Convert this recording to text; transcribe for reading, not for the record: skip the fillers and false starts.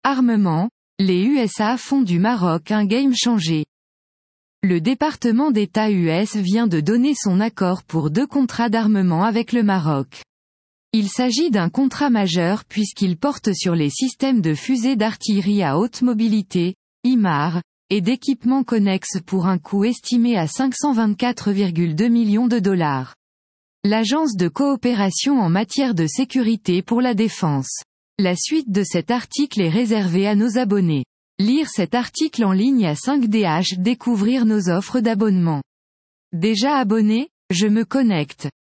Armement, les USA font du Maroc un game changer. Le département d'État US vient de donner son accord pour 2 contrats d'armement avec le Maroc. Il s'agit d'un contrat majeur puisqu'il porte sur les systèmes de fusées d'artillerie à haute mobilité, IMAR, et d'équipements connexes pour un coût estimé à 524,2 millions de dollars. L'Agence de coopération en matière de sécurité pour la défense. La suite de cet article est réservée à nos abonnés. Lire cet article en ligne à 5DH. Découvrir nos offres d'abonnement. Déjà abonné? Je me connecte.